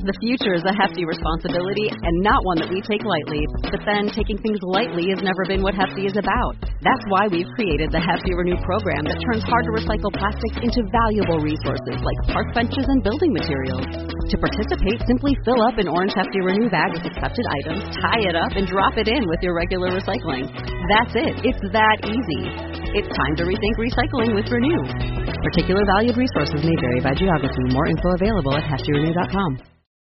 The future is a hefty responsibility and not one that we take lightly. But then taking things lightly has never been what Hefty is about. That's why we've created the Hefty Renew program that turns hard-to-recycle plastics into valuable resources like park benches and building materials. To participate, simply fill up an orange Hefty Renew bag with accepted items, tie it up, and drop it in with your regular recycling. That's it. It's that easy. It's time to rethink recycling with Renew. Particular valued resources may vary by geography. More info available at heftyrenew.com.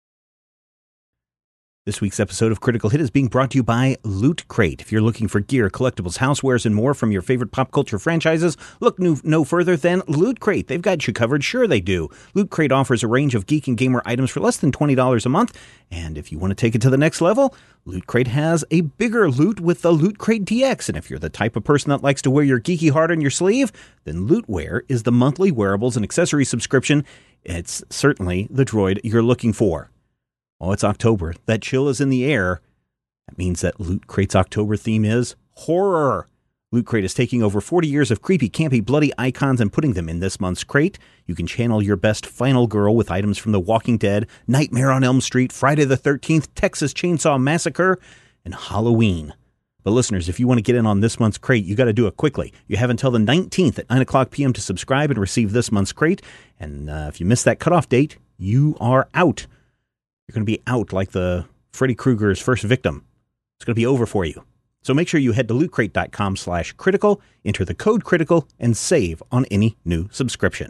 This week's episode of Critical Hit is being brought to you by Loot Crate. If you're looking for gear, collectibles, housewares, and more from your favorite pop culture franchises, look no further than Loot Crate. They've got you covered. Sure they do. Loot Crate offers a range of geek and gamer items for less than $20 a month. And if you want to take it to the next level, Loot Crate has a bigger loot with the Loot Crate DX. And if you're the type of person that likes to wear your geeky heart on your sleeve, then Lootwear is the monthly wearables and accessories subscription. It's certainly the droid you're looking for. Oh, it's October. That chill is in the air. That means that Loot Crate's October theme is horror. Loot Crate is taking over 40 years of creepy, campy, bloody icons and putting them in this month's crate. You can channel your best final girl with items from The Walking Dead, Nightmare on Elm Street, Friday the 13th, Texas Chainsaw Massacre, and Halloween. But listeners, if you want to get in on this month's crate, you got to do it quickly. You have until the 19th at 9 o'clock p.m. to subscribe and receive this month's crate. And if you miss that cutoff date, you are out. You're going to be out like the Freddy Krueger's first victim. It's going to be over for you. So make sure you head to lootcrate.com/critical, enter the code critical, and save on any new subscription.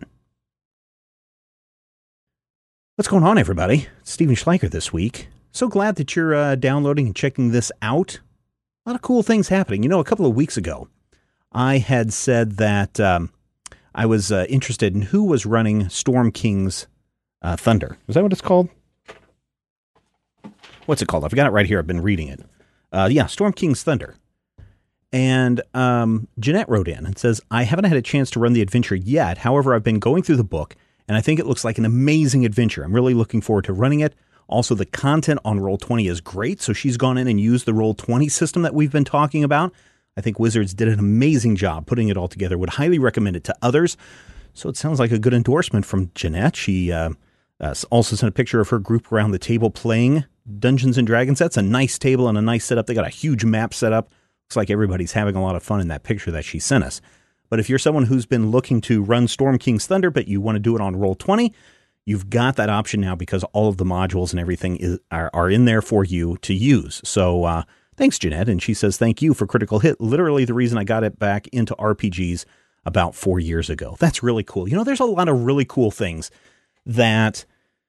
What's going on, everybody? It's Steven Schleicher this week. So glad that you're downloading and checking this out. A lot of cool things happening. You know, a couple of weeks ago, I had said that I was interested in who was running Storm King's Thunder. Is that what it's called? What's it called? I've got it right here. I've been reading it. Storm King's Thunder. And Jeanette wrote in and says, I haven't had a chance to run the adventure yet. However, I've been going through the book, and I think it looks like an amazing adventure. I'm really looking forward to running it. Also, the content on Roll20 is great, so she's gone in and used the Roll20 system that we've been talking about. I think Wizards did an amazing job putting it all together. Would highly recommend it to others. So it sounds like a good endorsement from Jeanette. She also sent a picture of her group around the table playing Dungeons and Dragons. That's a nice table and a nice setup. They got a huge map set up. Looks like everybody's having a lot of fun in that picture that she sent us. But if you're someone who's been looking to run Storm King's Thunder, but you want to do it on Roll20, you've got that option now because all of the modules and everything are in there for you to use. So thanks, Jeanette. And she says, thank you for Critical Hit. Literally the reason I got it back into RPGs about 4 years ago. That's really cool. You know, there's a lot of really cool things that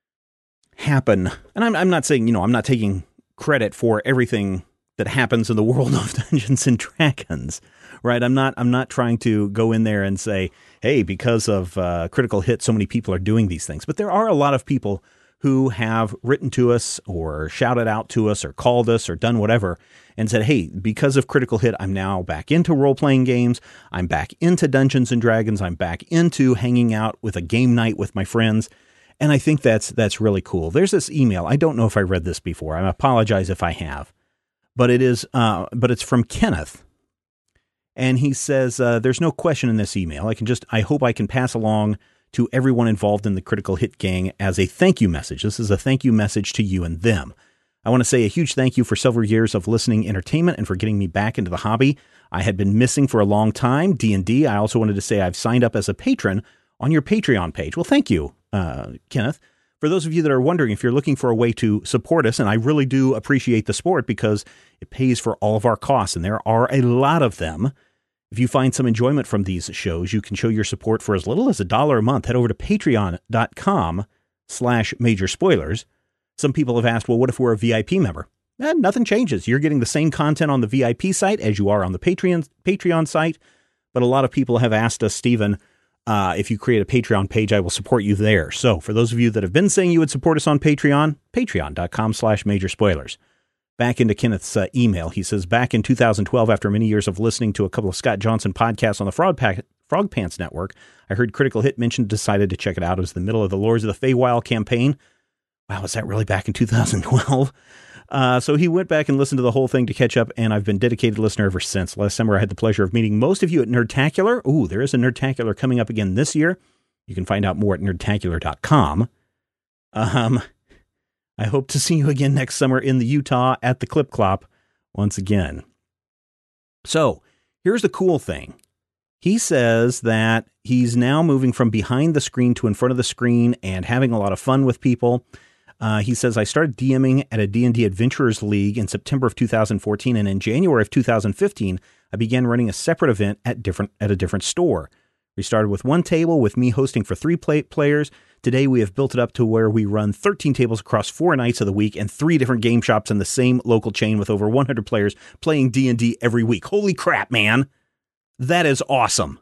happen. And I'm not saying, I'm not taking credit for everything that happens in the world of Dungeons and Dragons, right? I'm not trying to go in there and say, hey, because of Critical Hit, so many people are doing these things. But there are a lot of people who have written to us or shouted out to us or called us or done whatever and said, hey, because of Critical Hit, I'm now back into role-playing games. I'm back into Dungeons and Dragons. I'm back into hanging out with a game night with my friends. And I think that's really cool. There's this email. I don't know if I read this before. I apologize if I have, but it's from Kenneth. And he says, there's no question in this email. I hope I can pass along to everyone involved in the Critical Hit gang as a thank you message. This is a thank you message to you and them. I want to say a huge thank you for several years of listening entertainment and for getting me back into the hobby. I had been missing for a long time, D&D. I also wanted to say I've signed up as a patron on your Patreon page. Well, thank you, Kenneth. For those of you that are wondering if you're looking for a way to support us, and I really do appreciate the support because it pays for all of our costs, and there are a lot of them. If you find some enjoyment from these shows, you can show your support for as little as $1 a month. Head over to patreon.com/major spoilers. Some people have asked, well, what if we're a VIP member? Nothing changes. You're getting the same content on the VIP site as you are on the Patreon site. But a lot of people have asked us, Stephen, if you create a Patreon page, I will support you there. So for those of you that have been saying you would support us on Patreon, patreon.com/major spoilers. Back into Kenneth's email. He says, back in 2012, after many years of listening to a couple of Scott Johnson podcasts on the Frog Pants Network, I heard Critical Hit mentioned, decided to check it out. It was the middle of the Lords of the Feywild campaign. Wow, was that really back in 2012? So he went back and listened to the whole thing to catch up, and I've been a dedicated listener ever since. Last summer, I had the pleasure of meeting most of you at Nerdtacular. Ooh, there is a Nerdtacular coming up again this year. You can find out more at nerdtacular.com. I hope to see you again next summer in the Utah at the Clip Clop once again. So here's the cool thing. He says that he's now moving from behind the screen to in front of the screen and having a lot of fun with people. He says, I started DMing at a D&D Adventurers League in September of 2014, and in January of 2015, I began running a separate event at a different store. We started with one table with me hosting for 3 players. Today, we have built it up to where we run 13 tables across 4 nights of the week and 3 different game shops in the same local chain with over 100 players playing D&D every week. Holy crap, man. That is awesome.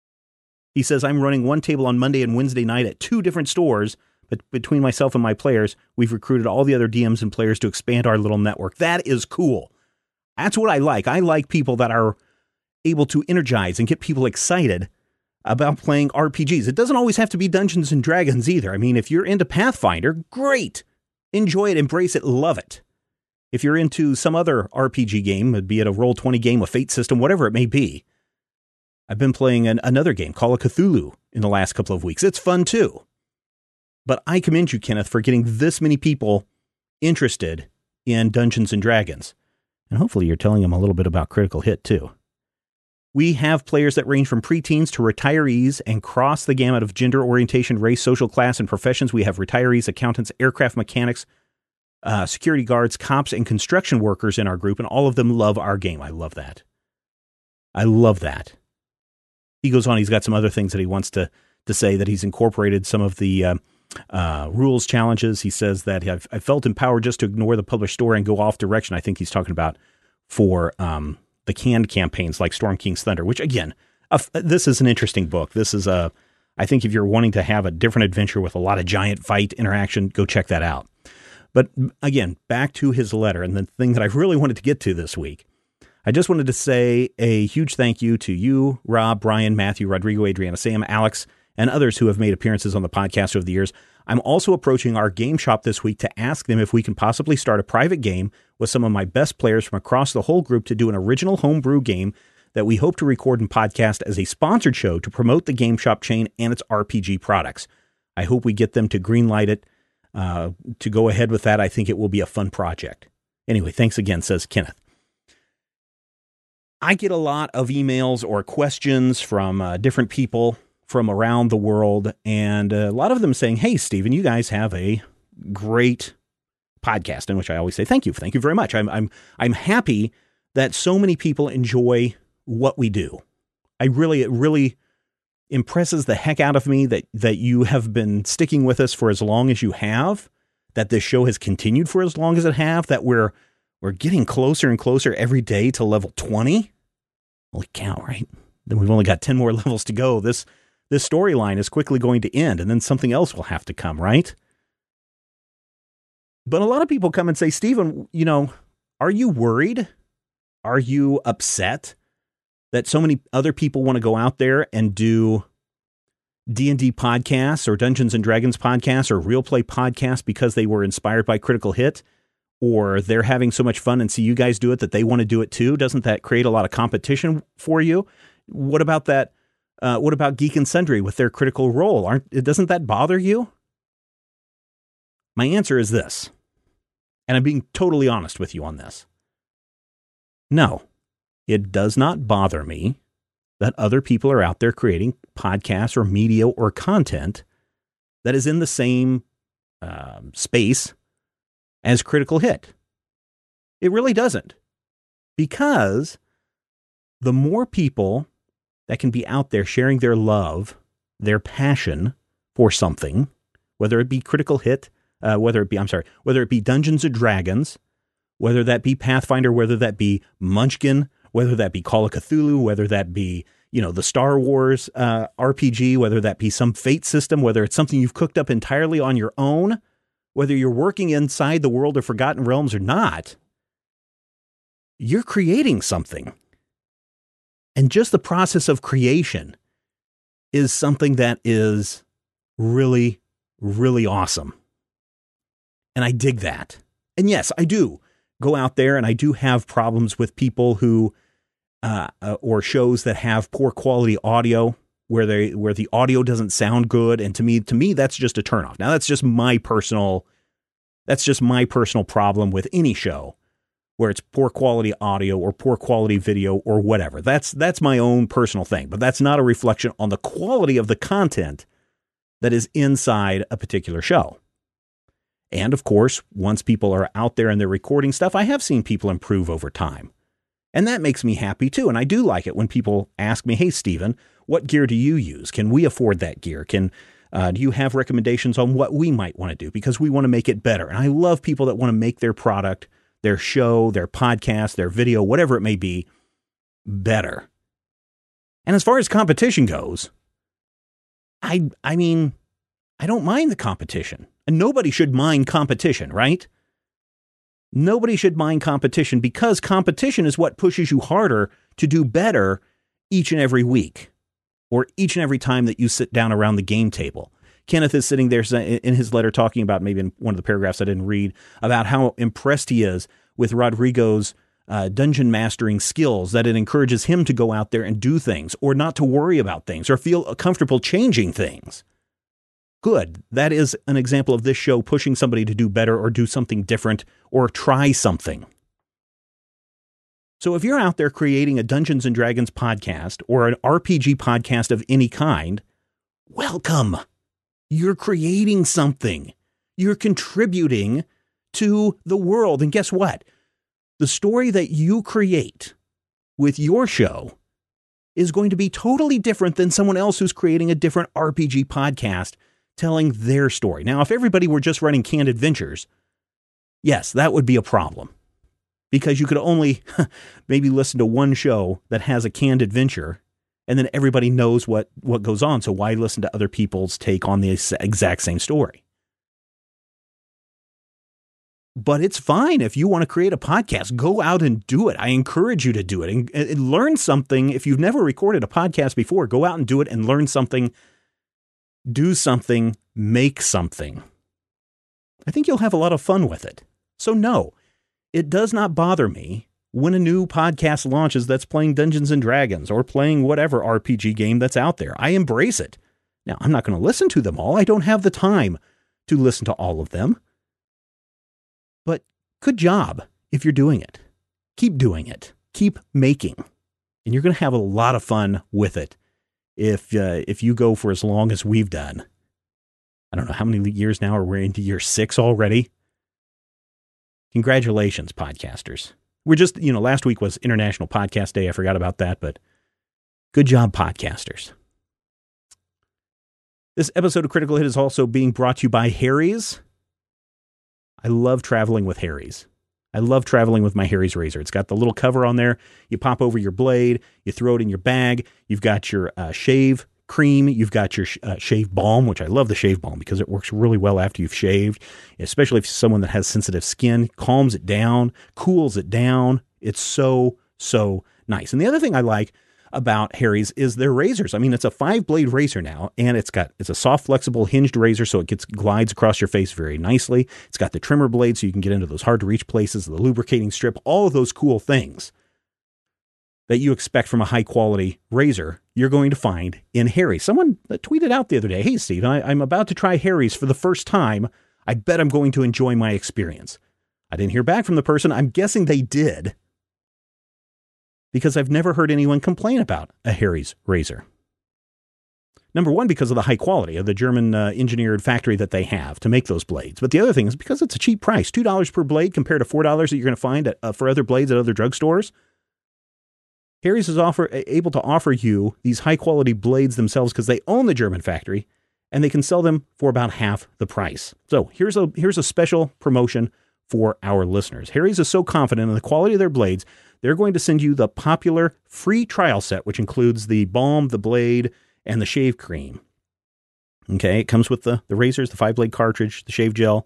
He says, I'm running one table on Monday and Wednesday night at 2 different stores, but between myself and my players, we've recruited all the other DMs and players to expand our little network. That is cool. That's what I like. I like people that are able to energize and get people excited about playing RPGs. It doesn't always have to be Dungeons and Dragons either. I mean, if you're into Pathfinder, great. Enjoy it, embrace it, love it. If you're into some other RPG game, be it a Roll20 game, a Fate system, whatever it may be. I've been playing another game, Call of Cthulhu, in the last couple of weeks. It's fun too. But I commend you, Kenneth, for getting this many people interested in Dungeons and Dragons. And hopefully you're telling them a little bit about Critical Hit too. We have players that range from preteens to retirees and cross the gamut of gender, orientation, race, social class, and professions. We have retirees, accountants, aircraft mechanics, security guards, cops, and construction workers in our group, and all of them love our game. I love that. I love that. He goes on, he's got some other things that he wants to say, that he's incorporated some of the rules challenges. He says that I felt empowered just to ignore the published story and go off direction. I think he's talking about for the canned campaigns like Storm King's Thunder, which again, this is an interesting book. This is I think if you're wanting to have a different adventure with a lot of giant fight interaction, go check that out. But again, back to his letter and the thing that I really wanted to get to this week. I just wanted to say a huge thank you to you, Rob, Brian, Matthew, Rodrigo, Adriana, Sam, Alex, and others who have made appearances on the podcast over the years. I'm also approaching our game shop this week to ask them if we can possibly start a private game with some of my best players from across the whole group to do an original homebrew game that we hope to record and podcast as a sponsored show to promote the game shop chain and its RPG products. I hope we get them to greenlight it to go ahead with that. I think it will be a fun project. Anyway, thanks again, says Kenneth. I get a lot of emails or questions from different people from around the world, and a lot of them saying, hey, Stephen, you guys have a great podcast, in which I always say, thank you very much. I'm happy that so many people enjoy what we do. It really impresses the heck out of me that you have been sticking with us for as long as you have, that this show has continued for as long as it have, that we're getting closer and closer every day to level 20. Holy cow, right? Then we've only got 10 more levels to go. This storyline is quickly going to end, and then something else will have to come, right? But a lot of people come and say, Stephen, are you worried? Are you upset that so many other people want to go out there and do D&D podcasts or Dungeons and Dragons podcasts or Real Play podcasts because they were inspired by Critical Hit? Or they're having so much fun and see you guys do it that they want to do it too? Doesn't that create a lot of competition for you? What about that? What about Geek and Sundry with their Critical Role? Doesn't that bother you? My answer is this, and I'm being totally honest with you on this. No, it does not bother me that other people are out there creating podcasts or media or content that is in the same space as Critical Hit. It really doesn't. Because the more people that can be out there sharing their love, their passion for something, whether it be Critical Hit, whether it be Dungeons and Dragons, whether that be Pathfinder, whether that be Munchkin, whether that be Call of Cthulhu, whether that be, the Star Wars RPG, whether that be some Fate system, whether it's something you've cooked up entirely on your own, whether you're working inside the world of Forgotten Realms or not, you're creating something. And just the process of creation is something that is really, really awesome. And I dig that. And yes, I do go out there and I do have problems with people who, or shows that have poor quality audio, where the audio doesn't sound good. And to me, that's just a turnoff. Now, that's just my personal That's just my personal problem with any show where it's poor quality audio or poor quality video or whatever. That's my own personal thing, but that's not a reflection on the quality of the content that is inside a particular show. And of course, once people are out there and they're recording stuff, I have seen people improve over time. And that makes me happy too. And I do like it when people ask me, hey, Stephen, what gear do you use? Can we afford that gear? Do you have recommendations on what we might want to do? Because we want to make it better. And I love people that want to make their product, their show, their podcast, their video, whatever it may be, better. And as far as competition goes, I mean, I don't mind the competition. And nobody should mind competition, right? Nobody should mind competition because competition is what pushes you harder to do better each and every week or each and every time that you sit down around the game table. Kenneth is sitting there in his letter talking about, maybe in one of the paragraphs I didn't read, about how impressed he is with Rodrigo's dungeon mastering skills, that it encourages him to go out there and do things or not to worry about things or feel comfortable changing things. Good. That is an example of this show pushing somebody to do better or do something different or try something. So if you're out there creating a Dungeons and Dragons podcast or an RPG podcast of any kind, welcome. You're creating something. You're contributing to the world. And guess what? The story that you create with your show is going to be totally different than someone else who's creating a different RPG podcast telling their story. Now, if everybody were just running canned adventures, yes, that would be a problem because you could only maybe listen to one show that has a canned adventure and then everybody knows what goes on. So why listen to other people's take on the exact same story? But it's fine if you want to create a podcast, go out and do it. I encourage you to do it and learn something. If you've never recorded a podcast before, go out and do it and learn something. Do something, make something. I think you'll have a lot of fun with it. So no, it does not bother me when a new podcast launches that's playing Dungeons and Dragons or playing whatever RPG game that's out there. I embrace it. Now, I'm not going to listen to them all. I don't have the time to listen to all of them. But good job if you're doing it. Keep doing it. Keep making. And you're going to have a lot of fun with it. If you go for as long as we've done. I don't know how many years now, are we into year 6 already? Congratulations, podcasters. We're just, last week was International Podcast Day. I forgot about that, but good job, podcasters. This episode of Critical Hit is also being brought to you by Harry's. I love traveling with Harry's. I love traveling with my Harry's razor. It's got the little cover on there. You pop over your blade. You throw it in your bag. You've got your shave cream. You've got your shave balm, which I love the shave balm because it works really well after you've shaved, especially if you're someone that has sensitive skin. Calms it down, cools it down. It's so, so nice. And the other thing I like about Harry's is their razors. I mean, it's a 5-blade razor now, and it's a soft, flexible, hinged razor, so it glides across your face very nicely. It's got the trimmer blade, so you can get into those hard-to-reach places, the lubricating strip, all of those cool things that you expect from a high-quality razor, you're going to find in Harry's. Someone tweeted out the other day, hey, Steve, I'm about to try Harry's for the first time. I bet I'm going to enjoy my experience. I didn't hear back from the person. I'm guessing they did, because I've never heard anyone complain about a Harry's razor. Number one, because of the high quality of the German engineered factory that they have to make those blades. But the other thing is because it's a cheap price, $2 per blade compared to $4 that you're going to find for other blades at other drugstores. Harry's is able to offer you these high quality blades themselves because they own the German factory and they can sell them for about half the price. So here's a special promotion for our listeners. Harry's is so confident in the quality of their blades, they're going to send you the popular free trial set, which includes the balm, the blade, and the shave cream. Okay, it comes with the razors, the 5-blade cartridge, the shave gel.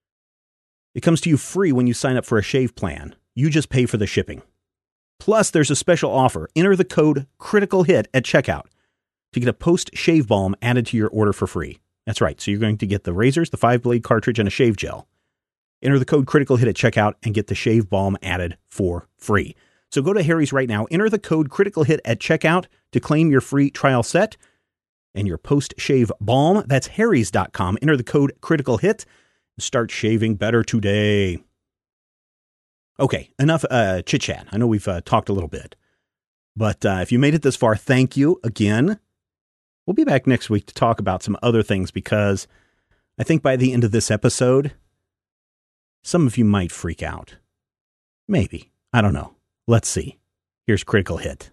It comes to you free when you sign up for a shave plan. You just pay for the shipping. Plus, there's a special offer. Enter the code CRITICALHIT at checkout to get a post-shave balm added to your order for free. That's right, so you're going to get the razors, the 5-blade cartridge, and a shave gel. Enter the code CRITICALHIT at checkout and get the shave balm added for free. So go to Harry's right now, enter the code CRITICALHIT at checkout to claim your free trial set and your post-shave balm. That's harrys.com. Enter the code CRITICALHIT. start shaving better today. Okay, enough chit-chat. I know we've talked a little bit. But if you made it this far, thank you again. We'll be back next week to talk about some other things because I think by the end of this episode, some of you might freak out. Maybe. I don't know. Let's see. Here's Critical Hit.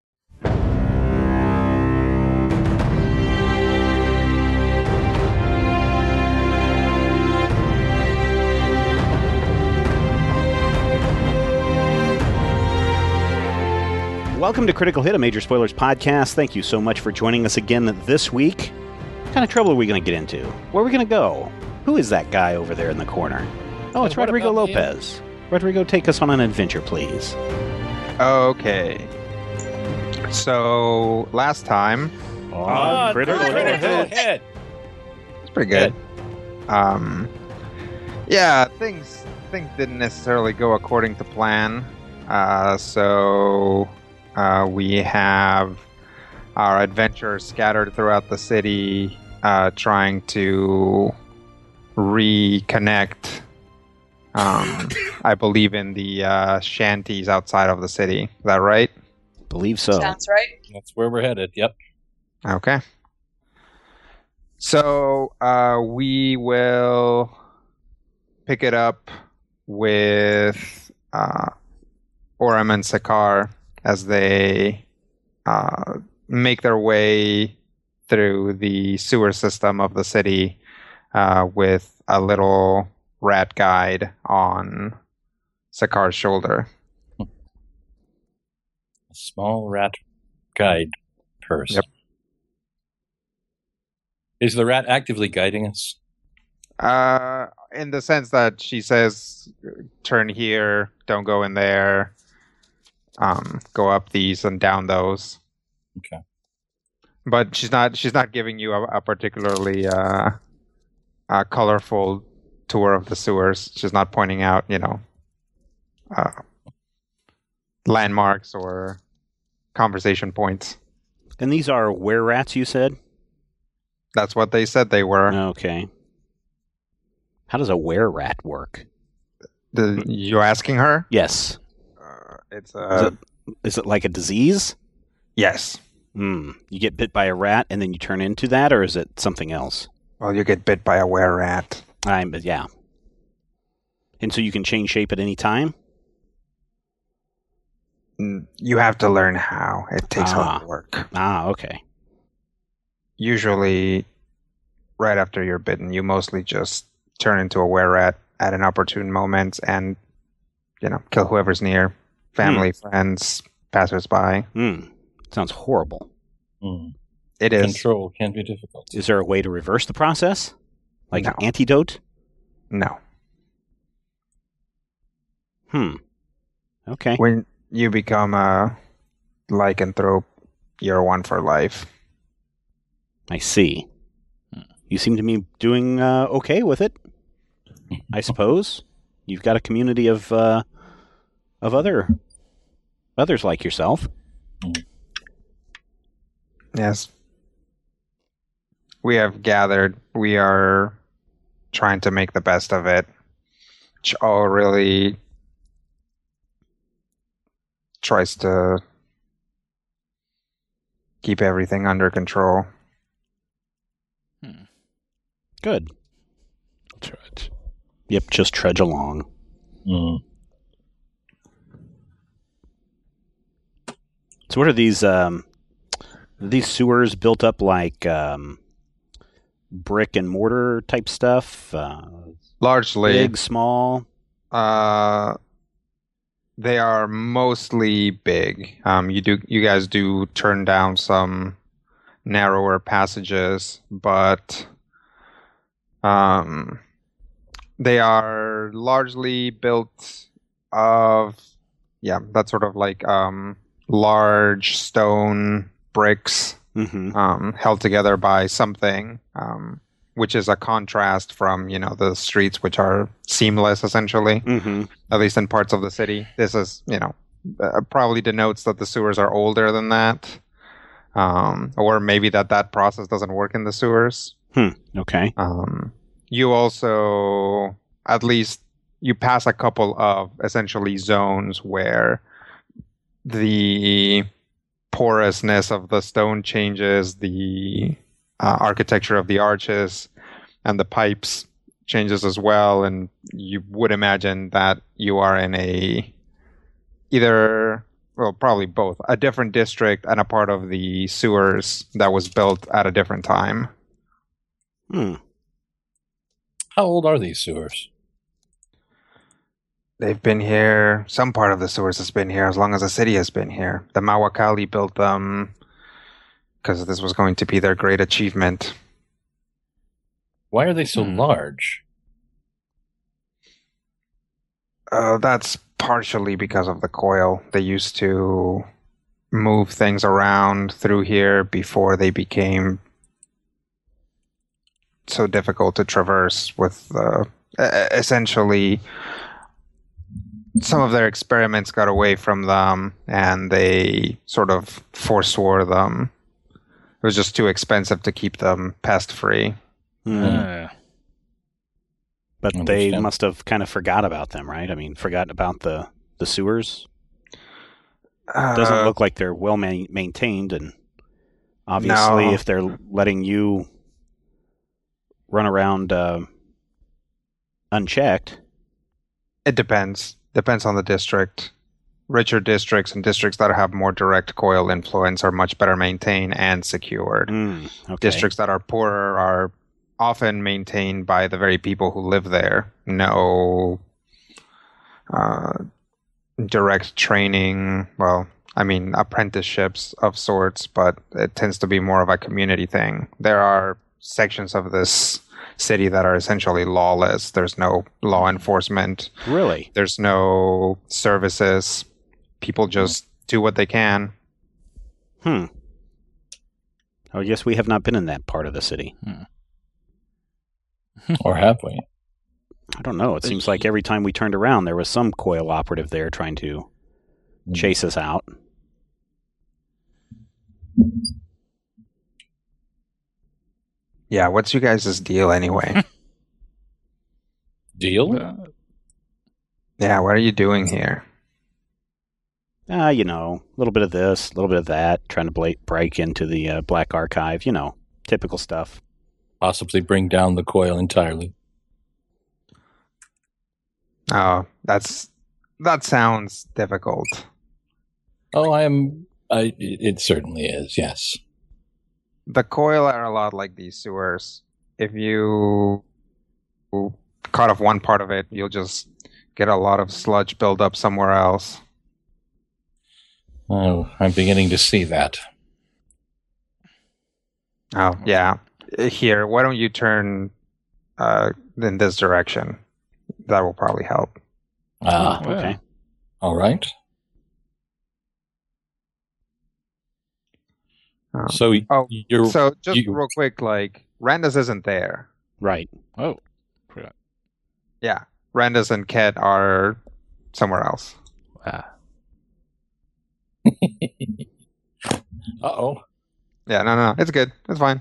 Welcome to Critical Hit, a Major Spoilers podcast. Thank you so much for joining us again this week. What kind of trouble are we going to get into? Where are we going to go? Who is that guy over there in the corner? Oh, it's Rodrigo Lopez. Rodrigo, take us on an adventure, please. Okay. So, last time... Critical Hit. It's pretty good. Yeah, things didn't necessarily go according to plan. We have our adventurers scattered throughout the city, trying to reconnect, I believe, in the shanties outside of the city. Is that right? Believe so. Sounds right. That's where we're headed, yep. Okay. So, we will pick it up with Orem and Sakar as they make their way through the sewer system of the city with a little rat guide on Sakar's shoulder. A small rat guide purse. Yep. Is the rat actively guiding us? In the sense that she says, turn here, don't go in there. Go up these and down those. Okay. But she's not giving you a particularly colorful tour of the sewers. She's not pointing out, landmarks or conversation points. And these are were-rats, you said? That's what they said they were. Okay. How does a were-rat work? You asking her? Yes. Is it like a disease? Yes. You get bit by a rat and then you turn into that, or is it something else? Well, you get bit by a were-rat. Yeah. And so you can change shape at any time? You have to learn how. It takes a lot of work. Okay. Usually, right after you're bitten, you mostly just turn into a were-rat at an opportune moment and, kill whoever's near. Family, friends, passers-by. Sounds horrible. It is. Control can be difficult. Is there a way to reverse the process? Like No. an antidote? No. Okay. When you become a lycanthrope, you're one for life. I see. You seem to be doing okay with it, I suppose. You've got a community of others like yourself. Yes. We have gathered. We are trying to make the best of it. Which all really tries to keep everything under control. Good. Trudge. Yep, just trudge along. So what are these sewers built up like brick and mortar type stuff? Largely. Big, small? They are mostly big. You guys do turn down some narrower passages, but they are largely built of that sort of like large stone bricks held together by something, which is a contrast from the streets, which are seamless essentially, at least in parts of the city. This is probably denotes that the sewers are older than that, or maybe that process doesn't work in the sewers. Okay. you also, at least, you pass a couple of essentially zones where the porousness of the stone changes, the architecture of the arches and the pipes changes as well, and you would imagine that you are in probably both, a different district and a part of the sewers that was built at a different time. How old are these sewers? They've been here, some part of the sewers has been here as long as the city has been here. The Mawakali built them because this was going to be their great achievement. Why are they so large? That's partially because of the coil. They used to move things around through here before they became so difficult to traverse with essentially some of their experiments got away from them and they sort of forswore them. It was just too expensive to keep them pest free. But they must have kind of forgot about them, right? I mean, forgotten about the sewers. Doesn't look like they're well maintained, and obviously, if they're letting you run around unchecked, it depends. Depends on the district. Richer districts and districts that have more direct coil influence are much better maintained and secured. Okay. Districts that are poorer are often maintained by the very people who live there. No direct training, apprenticeships of sorts, but it tends to be more of a community thing. There are sections of this city that are essentially lawless. There's no law enforcement. Really? There's no services. People just do what they can. I guess we have not been in that part of the city. Or have we? I don't know. It seems like every time we turned around, there was some coil operative there trying to chase us out. Yeah, what's you guys' deal anyway? Deal? Yeah, what are you doing here? A little bit of this, a little bit of that, trying to break into the Black Archive, typical stuff. Possibly bring down the coil entirely. Oh, that sounds difficult. Oh, it certainly is, yes. The coil are a lot like these sewers. If you cut off one part of it, you'll just get a lot of sludge build up somewhere else. Oh, I'm beginning to see that. Oh, yeah. Here, why don't you turn in this direction? That will probably help. Okay. All right. So real quick, Randus isn't there. Right. Oh. Forgot. Yeah. Randus and Ket are somewhere else. Uh-oh. Yeah, no. It's good. It's fine.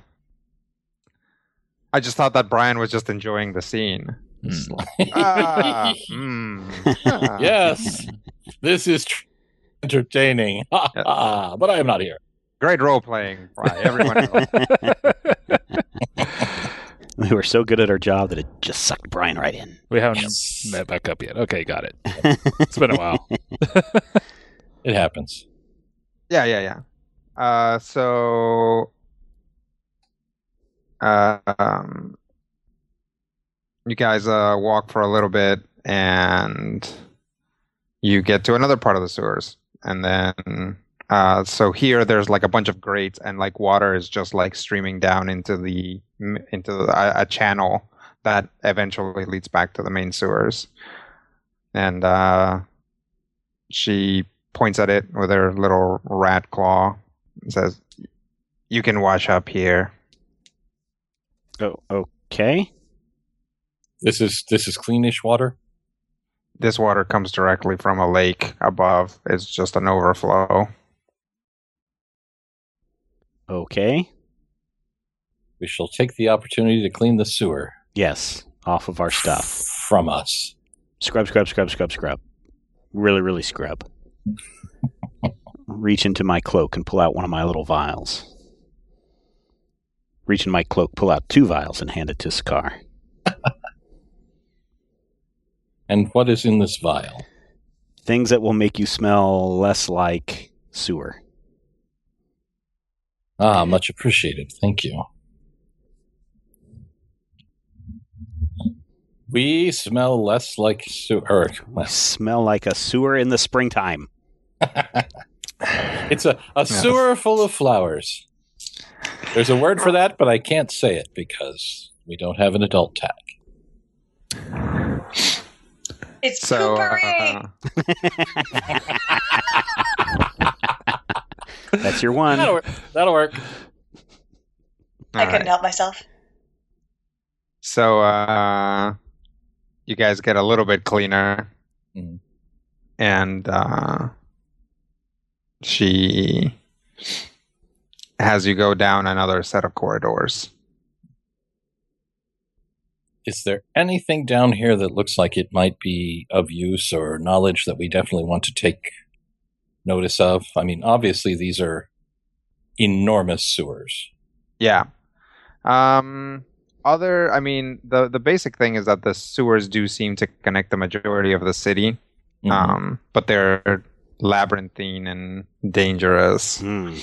I just thought that Brian was just enjoying the scene. Yes. This is entertaining. But I am not here. Great role-playing, Brian. Everyone else. We were so good at our job that it just sucked Brian right in. We haven't met back up yet. Okay, got it. It's been a while. It happens. Yeah. You guys walk for a little bit, and you get to another part of the sewers, and then so here there's a bunch of grates, and water is just streaming down into a channel that eventually leads back to the main sewers, and she points at it with her little rat claw and says, "You can wash up here." Oh, okay. This is cleanish water? This water comes directly from a lake above. It's just an overflow. Okay. We shall take the opportunity to clean the sewer. Yes, off of our stuff. From us. Scrub. Really, really scrub. Reach into my cloak and pull out one of my little vials. Reach in my cloak, pull out 2 vials, and hand it to Sakaar. And what is in this vial? Things that will make you smell less like sewer. Ah, much appreciated. Thank you. We smell less like sewer. We smell like a sewer in the springtime. It's a sewer full of flowers. There's a word for that, but I can't say it because we don't have an adult tag. It's poopery! That's your one. That'll work. I couldn't help myself. So, you guys get a little bit cleaner. Mm. And she has you go down another set of corridors. Is there anything down here that looks like it might be of use or knowledge that we definitely want to take notice of? I mean, obviously these are enormous sewers. Yeah. The basic thing is that the sewers do seem to connect the majority of the city. Mm-hmm. But they're labyrinthine and dangerous.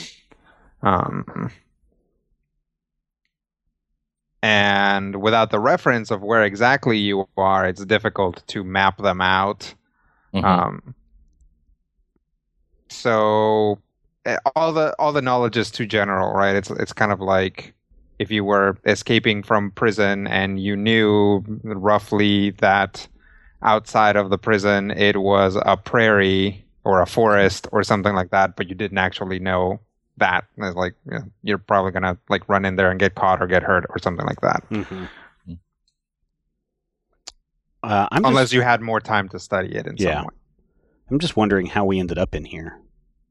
And without the reference of where exactly you are, it's difficult to map them out. Mm-hmm. So all the knowledge is too general, right? It's kind of like if you were escaping from prison and you knew roughly that outside of the prison it was a prairie or a forest or something like that, but you didn't actually know that. It's like, you're probably gonna like run in there and get caught or get hurt or something like that. Mm-hmm. Unless you had more time to study it in some way. I'm just wondering how we ended up in here.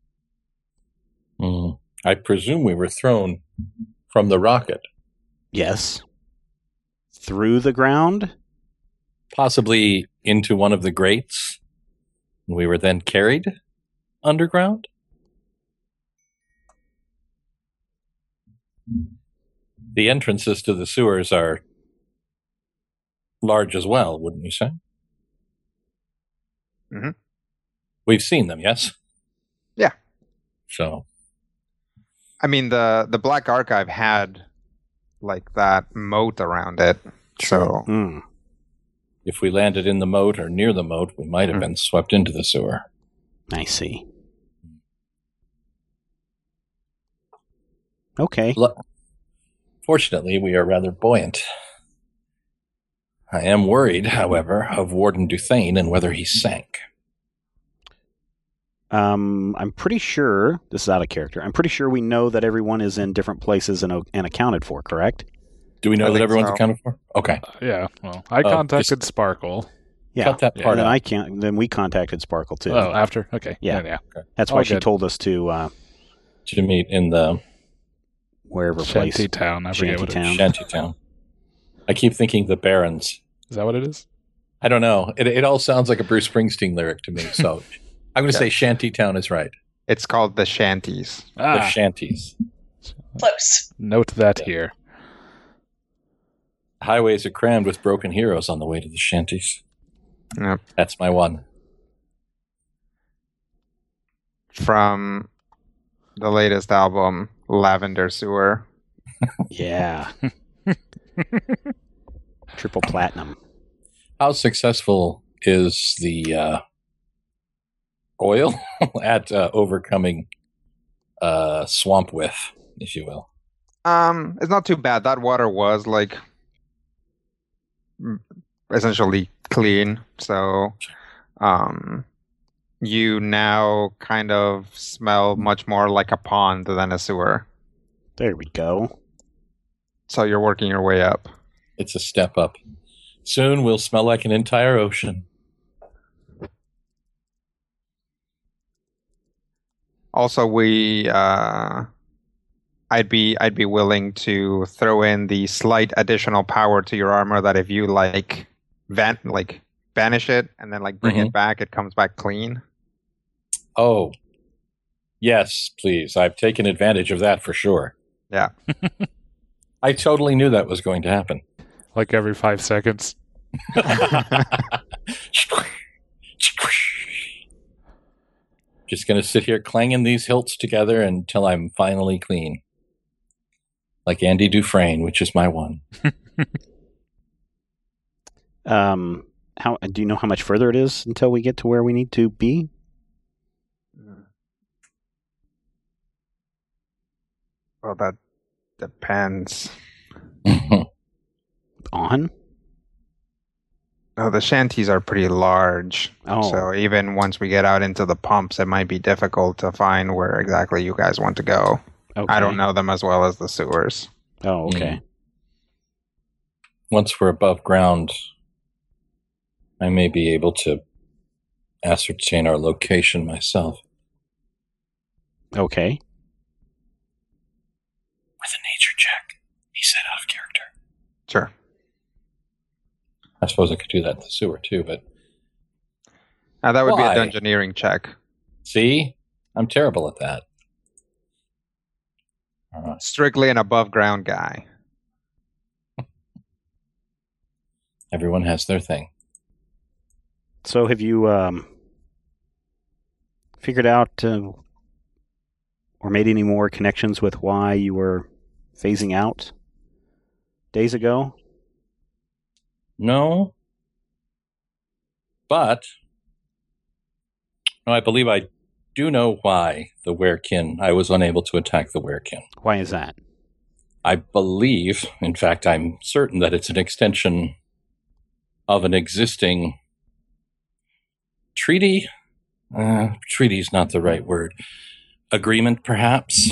I presume we were thrown from the rocket. Yes. Through the ground? Possibly into one of the grates. We were then carried underground? The entrances to the sewers are large as well, wouldn't you say? Mm-hmm. We've seen them, yes? Yeah. So, I mean, the Black Archive had like that moat around it. So if we landed in the moat or near the moat, we might have been swept into the sewer. I see. Okay. Fortunately, we are rather buoyant. I am worried, however, of Warden Duthane and whether he sank. I'm pretty sure, this is out of character, I'm pretty sure we know that everyone is in different places and accounted for, correct? Do we know that everyone's accounted for? Okay. Yeah, well, I contacted Sparkle. Yeah. Cut that part out. Then we contacted Sparkle, too. Oh, after? Okay. Yeah. Okay. That's why she told us to meet in the... wherever place. Shantytown. I forget what it is. Shantytown. I keep thinking the Barons. Is that what it is? I don't know. It all sounds like a Bruce Springsteen lyric to me, so I'm going to say Shantytown is right. It's called the Shanties. The Shanties. Close. Note that here. Highways are crammed with broken heroes on the way to the shanties. Yep. That's my one. From the latest album, Lavender Sewer. Yeah. Triple platinum. How successful is the oil at overcoming swamp width, if you will? It's not too bad. That water was like essentially clean, so you now kind of smell much more like a pond than a sewer. There we go. So you're working your way up. It's a step up. Soon we'll smell like an entire ocean. Also, we I'd be willing to throw in the slight additional power to your armor that if you banish it and then bring it back, it comes back clean. Oh, yes, please. I've taken advantage of that for sure. Yeah. I totally knew that was going to happen. Like every 5 seconds. Just going to sit here clanging these hilts together until I'm finally clean. Like Andy Dufresne, which is my one. How do you know how much further it is until we get to where we need to be? Well, that depends. On? Oh, the shanties are pretty large. Oh. So even once we get out into the pumps, it might be difficult to find where exactly you guys want to go. Okay. I don't know them as well as the sewers. Oh, okay. Once we're above ground, I may be able to ascertain our location myself. Okay. With a nature check, he said out of character. Sure. I suppose I could do that in the sewer too, but... That would Why? be a dungeoneering check. See? I'm terrible at that. Strictly an above ground guy. Everyone has their thing. So have you figured out or made any more connections with why you were phasing out days ago? No. But I believe I do know why the Werekin, I was unable to attack the Werekin. Why is that? I believe, in fact, I'm certain that it's an extension of an existing treaty. Treaty is not the right word. Agreement, perhaps.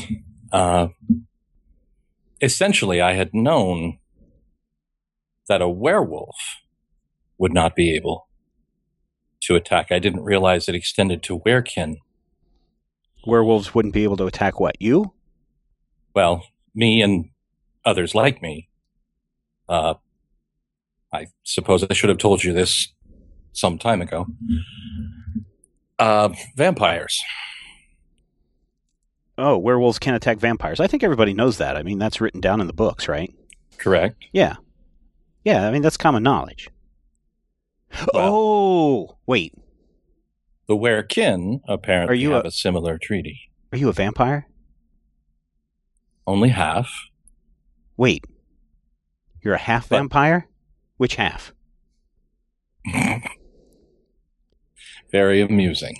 Essentially, I had known that a werewolf would not be able to attack. I didn't realize it extended to Werekin. Werewolves wouldn't be able to attack what, you? Well, me and others like me. I suppose I should have told you this some time ago. Vampires. Oh, werewolves can't attack vampires. I think everybody knows that. I mean, that's written down in the books, right? Correct. Yeah. Yeah, I mean, that's common knowledge. Well, wait. The Werekin apparently have a similar treaty. Are you a vampire? Only half. Wait. You're a half vampire? Which half? Very amusing.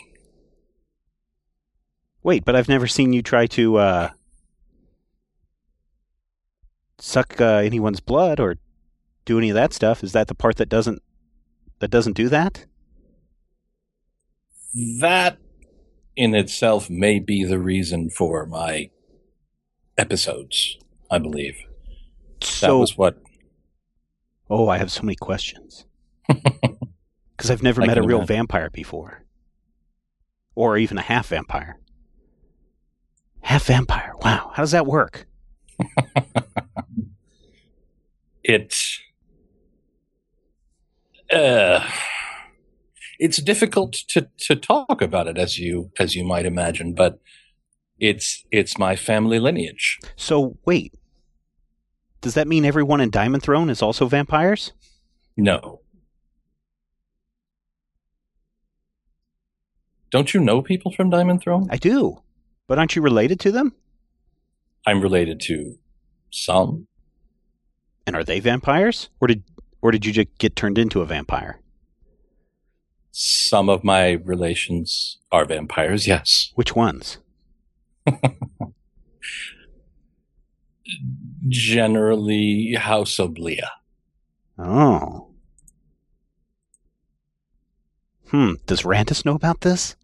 Wait, but I've never seen you try to suck anyone's blood or do any of that stuff. Is that the part that doesn't do that? That in itself may be the reason for my episodes, I believe. So, that was what... Oh, I have so many questions. Because I've never met a real vampire before. Or even a half vampire. Half vampire. Wow. How does that work? It's difficult to talk about it, as you might imagine, but it's my family lineage. So wait, does that mean everyone in Diamond Throne is also vampires? No. Don't you know people from Diamond Throne? I do, but aren't you related to them? I'm related to some. And are they vampires, or did you just get turned into a vampire? Some of my relations are vampires, yes. Which ones? Generally, House Oblea. Oh. Does Randus know about this?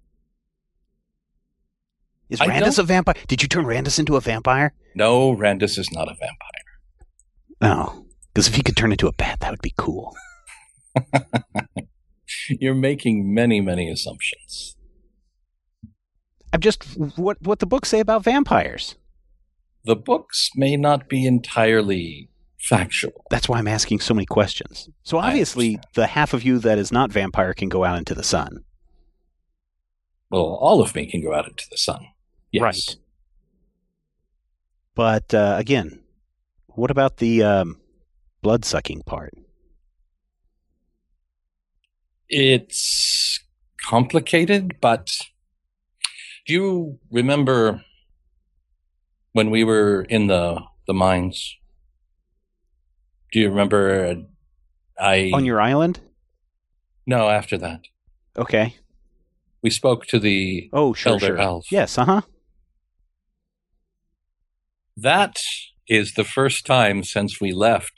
Is Randus a vampire? Did you turn Randus into a vampire? No, Randus is not a vampire. Oh, because if he could turn into a bat, that would be cool. You're making many, many assumptions. I'm just... What the books say about vampires? the books may not be entirely factual. That's why I'm asking so many questions. So obviously, the half of you that is not vampire can go out into the sun. Well, all of me can go out into the sun. Yes. Right. But again, what about the blood-sucking part? It's complicated, but do you remember when we were in the mines? Do you remember on your island? No, after that. Okay. We spoke to the elder elf. Yes, That is the first time since we left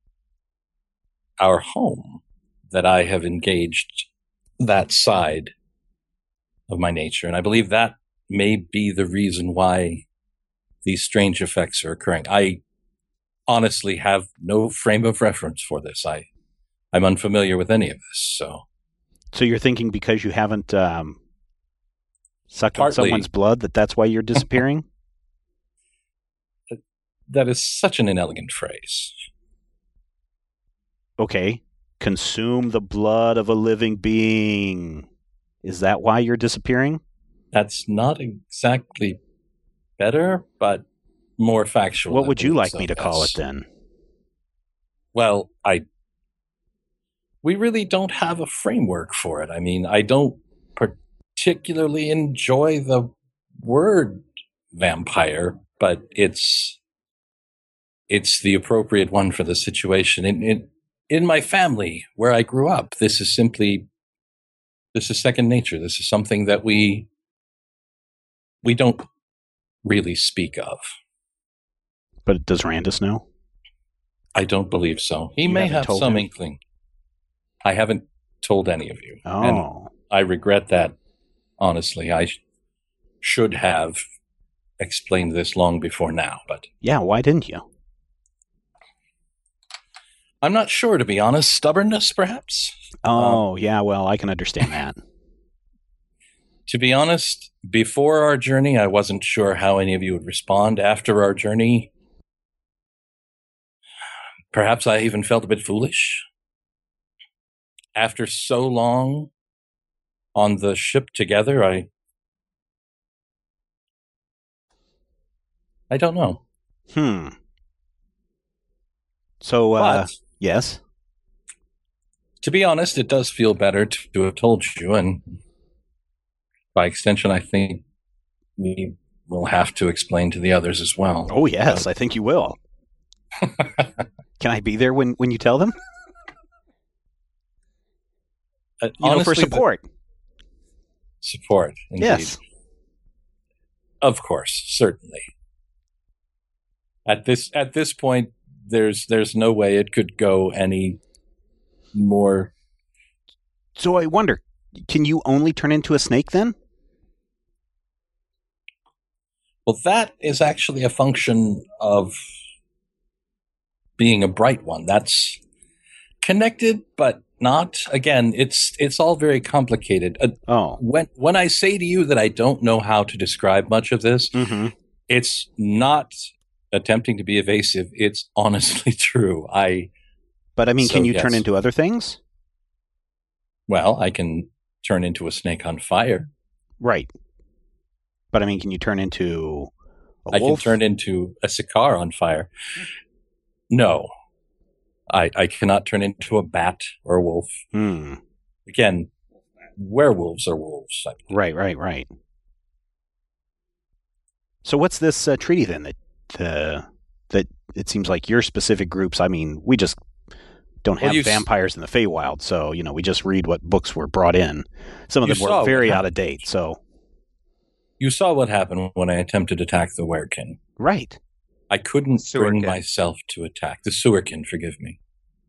our home that I have engaged that side of my nature. And I believe that may be the reason why these strange effects are occurring. I honestly have no frame of reference for this. I'm unfamiliar with any of this. So you're thinking because you haven't sucked on someone's blood that's why you're disappearing? That is such an inelegant phrase. Okay. Consume the blood of a living being. Is that why you're disappearing? That's not exactly better, but more factual. What would you like me to call it then? Well, we really don't have a framework for it. I mean, I don't particularly enjoy the word vampire, but it's the appropriate one for the situation. In my family, where I grew up, this is second nature. This is something that we don't really speak of. But does Randus know? I don't believe so. He may have some inkling. I haven't told any of you. Oh. And I regret that, honestly. I should have explained this long before now, but... Yeah, why didn't you? I'm not sure, to be honest. Stubbornness, perhaps? Oh, yeah, well, I can understand that. To be honest, before our journey, I wasn't sure how any of you would respond. After our journey, perhaps I even felt a bit foolish. After so long on the ship together, I don't know. So, yes? To be honest, it does feel better to have told you, and by extension, I think we will have to explain to the others as well. Oh, yes, I think you will. Can I be there when you tell them? Honestly, for support. Support, indeed. Yes. Of course, certainly. At this point, there's no way it could go any more. So I wonder, can you only turn into a snake then? Well, that is actually a function of being a bright one. That's connected, but not. Again, it's all very complicated. When I say to you that I don't know how to describe much of this, it's not attempting to be evasive. It's honestly true. But I mean, can you turn into other things? Well, I can turn into a snake on fire. Right. But I mean, can you turn into a wolf? I can turn into a cigar on fire. No. I cannot turn into a bat or a wolf. Again, werewolves are wolves. Right. So what's this treaty then that it seems like your specific groups, I mean, we just don't have vampires in the Feywild, so, we just read what books were brought in. Some of them were very out of date, so... You saw what happened when I attempted to attack the Werekin. Right. I couldn't bring myself to attack. The Sewerkin, forgive me.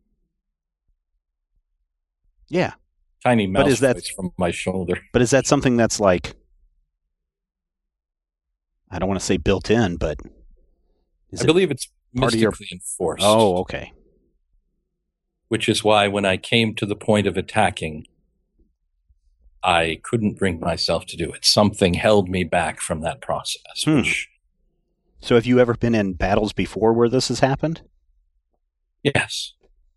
Yeah. Tiny mouse voice from my shoulder. But is that something that's like... I don't want to say built in, but... I believe it's mystically enforced. Oh, okay. Which is why when I came to the point of attacking, I couldn't bring myself to do it. Something held me back from that process, which So have you ever been in battles before where this has happened? Yes.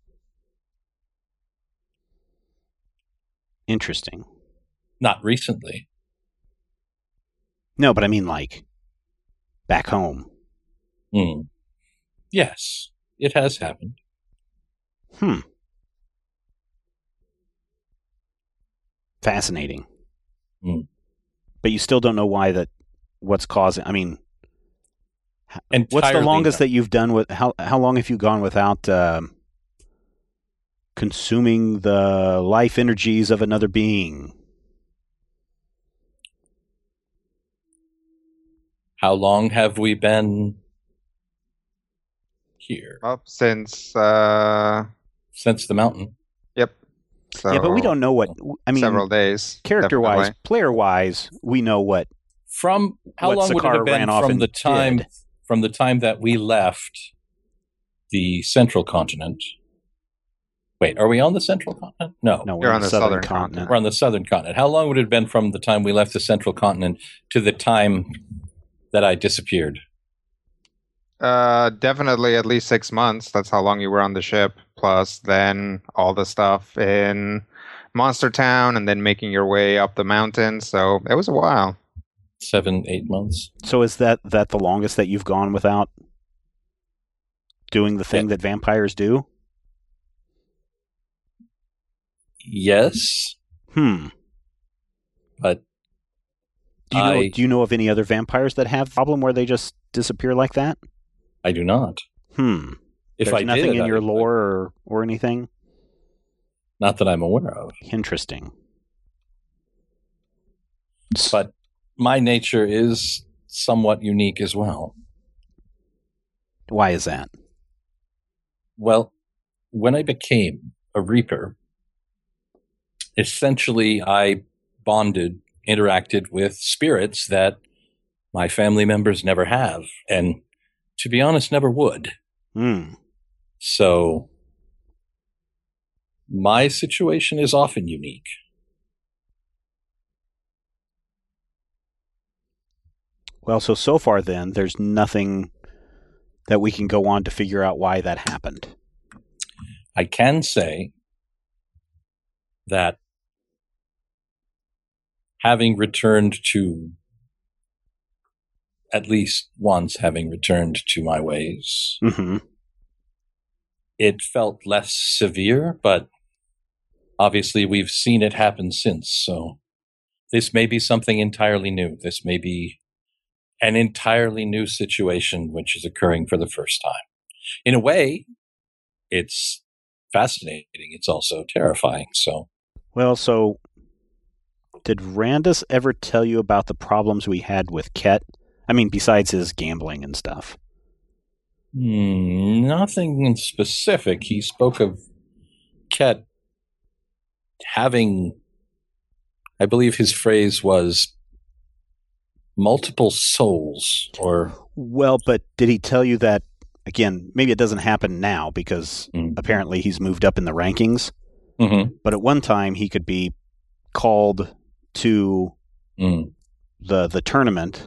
Interesting. Not recently. No, but I mean like back home. Yes, it has happened. Fascinating. But you still don't know what's causing. I mean, what's the longest that you've done with? How long have you gone without consuming the life energies of another being? How long have we been here? Since the mountain. Yep. So yeah, but we don't know what. I mean, several days. Character-wise, player-wise, we know what. From how long would it have been from the time that we left the central continent? Wait, are we on the central continent? No, we're on the southern continent. We're on the southern continent. How long would it have been from the time we left the central continent to the time that I disappeared? Definitely at least 6 months. That's how long you were on the ship. Plus, then all the stuff in Monster Town, and then making your way up the mountain. So it was a while. 7-8 months. So is that the longest that you've gone without doing the thing that vampires do? Yes. But do you know of any other vampires that have a problem where they just disappear like that? I do not. If there's nothing in your lore or anything? Not that I'm aware of. Interesting. But my nature is somewhat unique as well. Why is that? Well, when I became a Reaper, essentially I interacted with spirits that my family members never have, and to be honest, never would. So my situation is often unique. Well, so far then, there's nothing that we can go on to figure out why that happened. I can say that having returned to, at least once having returned to my ways, it felt less severe, but obviously we've seen it happen since, so this may be something entirely new. This may be an entirely new situation which is occurring for the first time. In a way, it's fascinating. It's also terrifying. So did Randus ever tell you about the problems we had with Ket? I mean, besides his gambling and stuff. Nothing in specific. He spoke of Ket having, I believe his phrase was, multiple souls, or... Well, but did he tell you that, again, maybe it doesn't happen now because apparently he's moved up in the rankings, but at one time he could be called to the tournament.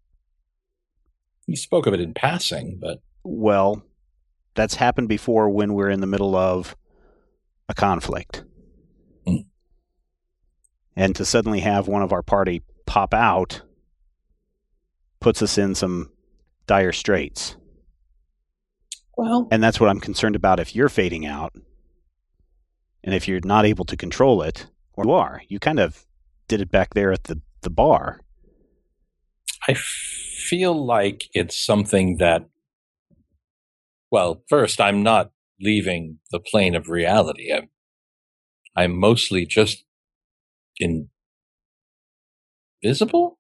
He spoke of it in passing, but... Well, that's happened before when we're in the middle of a conflict. And to suddenly have one of our party pop out puts us in some dire straits. Well... And that's what I'm concerned about if you're fading out. And if you're not able to control it, or you are. You kind of did it back there at the bar. I feel like it's something that, well, first, I'm not leaving the plane of reality. I'm mostly just invisible?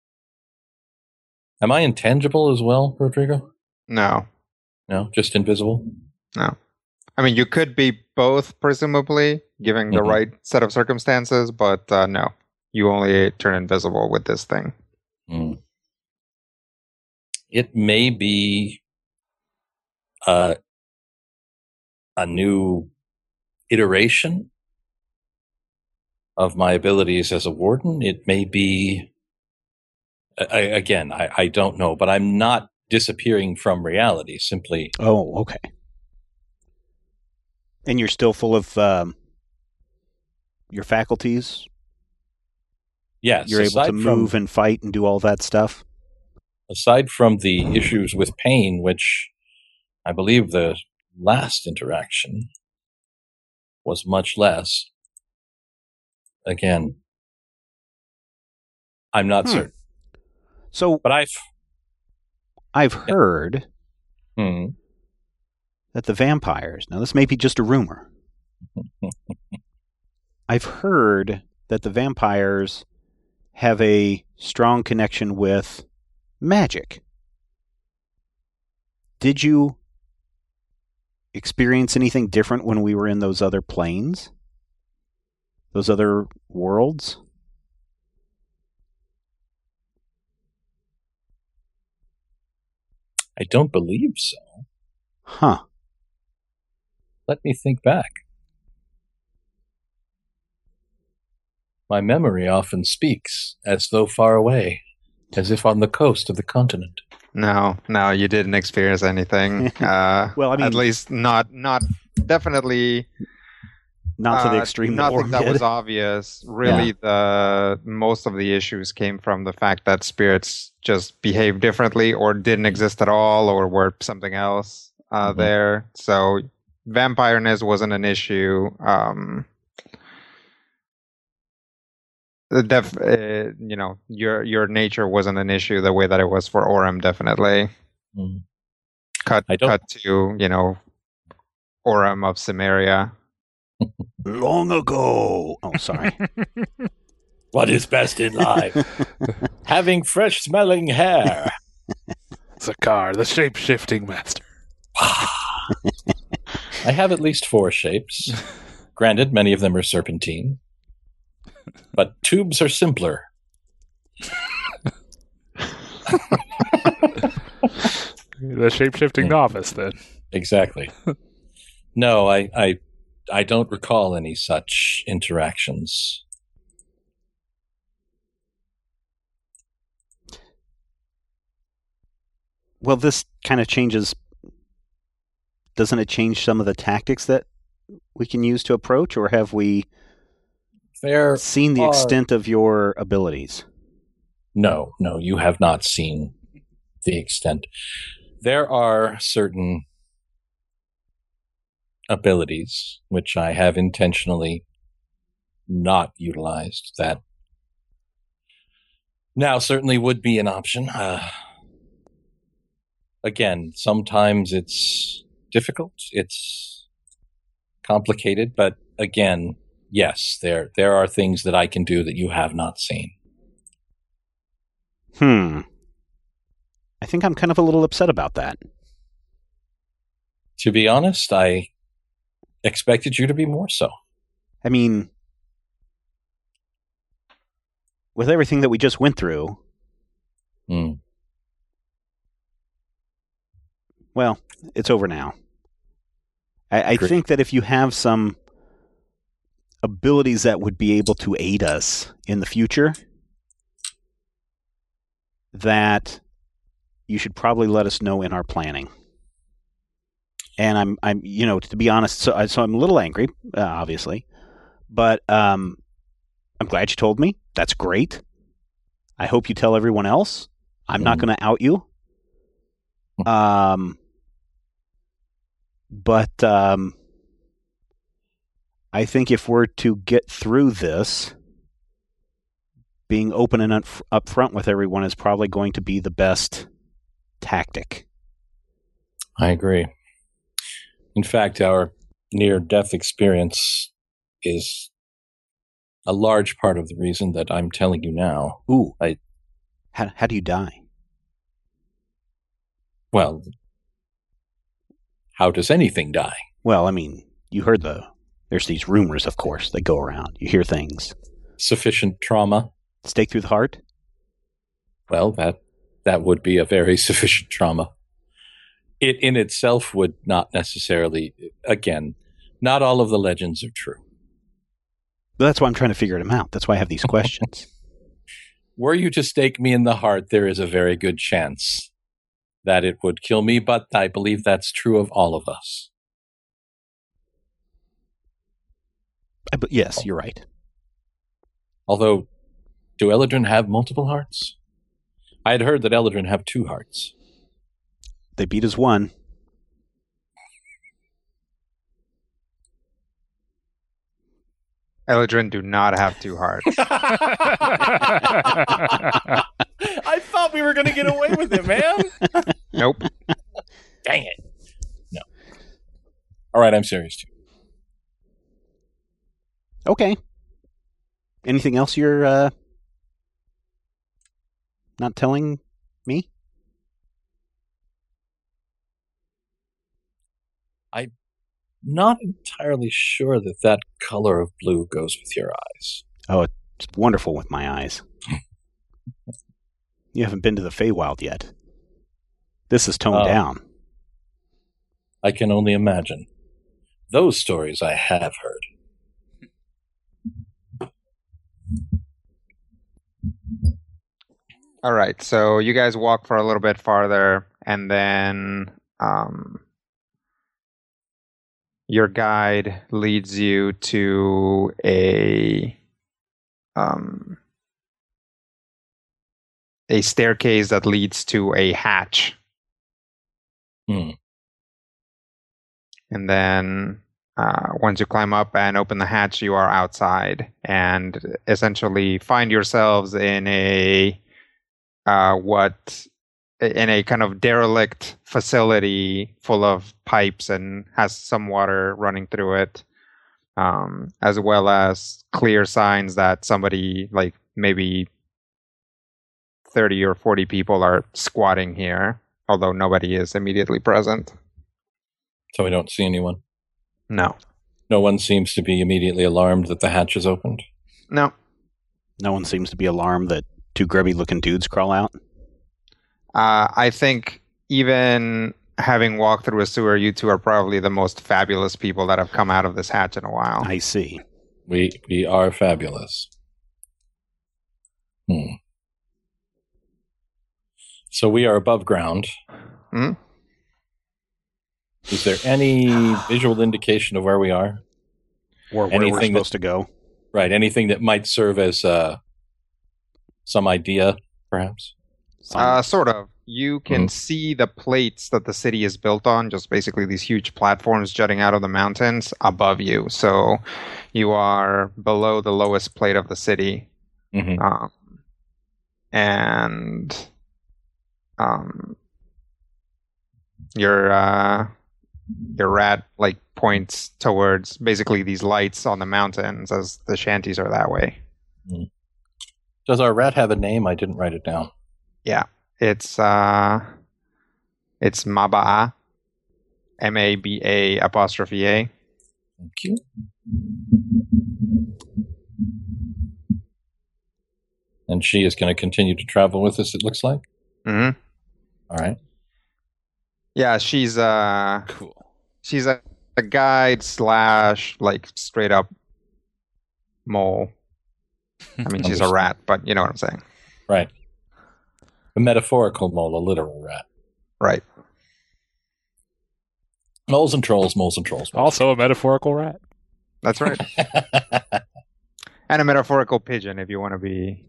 Am I intangible as well, Rodrigo? No. No, just invisible? No. I mean, you could be both, presumably, given the right set of circumstances, but no. You only turn invisible with this thing. It may be a new iteration of my abilities as a warden. It may be, I don't know, but I'm not disappearing from reality, simply. Oh, okay. And you're still full of your faculties? Yes. You're able to move and fight and do all that stuff? Aside from the issues with pain, which I believe the last interaction was much less. Again, I'm not certain. So, but I've heard that the vampires, now this may be just a rumor, I've heard that the vampires have a strong connection with magic. Did you experience anything different when we were in those other planes? Those other worlds? I don't believe so. Huh. Let me think back. My memory often speaks as though far away, as if on the coast of the continent. No, you didn't experience anything. Well, I mean, at least not definitely not to the extreme. Nothing that was obvious. Really, most of the issues came from the fact that spirits just behaved differently, or didn't exist at all, or were something else there. So, vampireness wasn't an issue. Your nature wasn't an issue the way that it was for Orem, definitely. Cut to, Orem of Cimmeria. Long ago. Oh, sorry. What is best in life? Having fresh smelling hair. Zakar, the shape-shifting master. I have at least 4 shapes. Granted, many of them are serpentine. But tubes are simpler. The shape-shifting novice, then. Exactly. No, I don't recall any such interactions. Well, this kind of changes. Doesn't it change some of the tactics that we can use to approach, or have we seen the extent of your abilities? No, you have not seen the extent. There are certain abilities which I have intentionally not utilized that now certainly would be an option. Again, sometimes it's difficult, it's complicated, but again, yes, there are things that I can do that you have not seen. I think I'm kind of a little upset about that. To be honest, I expected you to be more so. I mean, with everything that we just went through, well, it's over now. I think that if you have some abilities that would be able to aid us in the future, that you should probably let us know in our planning. And I'm, to be honest, so I'm a little angry, obviously, but I'm glad you told me. That's great. I hope you tell everyone else. I'm not going to out you. But I think if we're to get through this, being open and upfront with everyone is probably going to be the best tactic. I agree. In fact, our near-death experience is a large part of the reason that I'm telling you now. Ooh. How do you die? Well, how does anything die? Well, I mean, you heard there's these rumors, of course, that go around. You hear things. Sufficient trauma. Stake through the heart? Well, that would be a very sufficient trauma. It in itself would not necessarily, again, not all of the legends are true. But that's why I'm trying to figure them out. That's why I have these questions. Were you to stake me in the heart, there is a very good chance that it would kill me, but I believe that's true of all of us. Yes, you're right. Although, do Eladrin have multiple hearts? I had heard that Eladrin have 2 hearts. They beat us one. Eladrin do not have 2 hearts. I thought we were going to get away with it, man. Nope. Dang it. No. All right, I'm serious too. Okay. Anything else you're not telling me? I'm not entirely sure that color of blue goes with your eyes. Oh, it's wonderful with my eyes. You haven't been to the Feywild yet. This is toned down. I can only imagine. Those stories I have heard. All right, so you guys walk for a little bit farther, and then your guide leads you to a staircase that leads to a hatch. Hmm. And then once you climb up and open the hatch, you are outside and essentially find yourselves in a kind of derelict facility full of pipes and has some water running through it, as well as clear signs that somebody, like maybe 30 or 40 people, are squatting here, although nobody is immediately present. So we don't see anyone? No. No one seems to be immediately alarmed that the hatch is opened? No. No one seems to be alarmed that 2 grubby-looking dudes crawl out? I think even having walked through a sewer, you 2 are probably the most fabulous people that have come out of this hatch in a while. I see. We are fabulous. So we are above ground. Hmm? Is there any visual indication of where we are? Or where we're supposed to go? Right, anything that might serve as some idea, perhaps? Sort of. You can see the plates that the city is built on, just basically these huge platforms jutting out of the mountains above you. So you are below the lowest plate of the city. Mm-hmm. And your rat points towards basically these lights on the mountains, as the shanties are that way. Does our rat have a name? I didn't write it down. Yeah, it's Maba'a, MABA''A. Thank you. And she is going to continue to travel with us, it looks like? Mm-hmm. All right. Yeah, she's cool. She's a guide / straight up mole. I mean, she's a rat, but you know what I'm saying. Right. A metaphorical mole, a literal rat. Right. Moles and trolls, moles and trolls. Also a metaphorical rat. That's right. And a metaphorical pigeon, if you want to be